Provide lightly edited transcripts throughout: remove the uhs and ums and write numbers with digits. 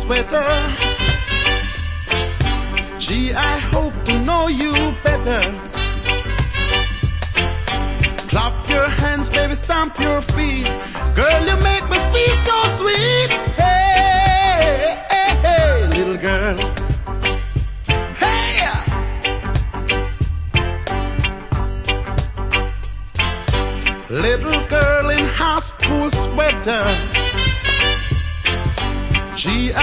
sweater. Gee, I hope to know you better. Clap your hands, baby, stamp your feet. Girl, you make me feel so sweet. Hey, hey, hey, little girl. Hey! Little girl in high school sweater. Gee,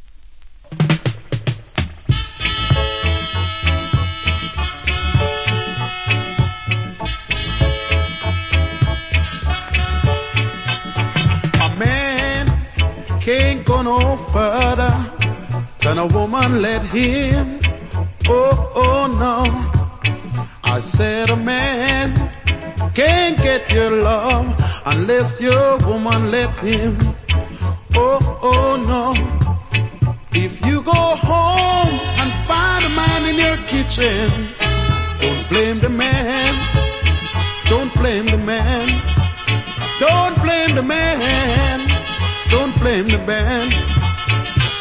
a man can't go no further than a woman let him. Oh, oh no. I said a man can't get your love unless your woman let him. Oh, oh no. If you go home and find a man in your kitchen, don't blame the man. Don't blame the man. Don't blame the man. Don't blame the man.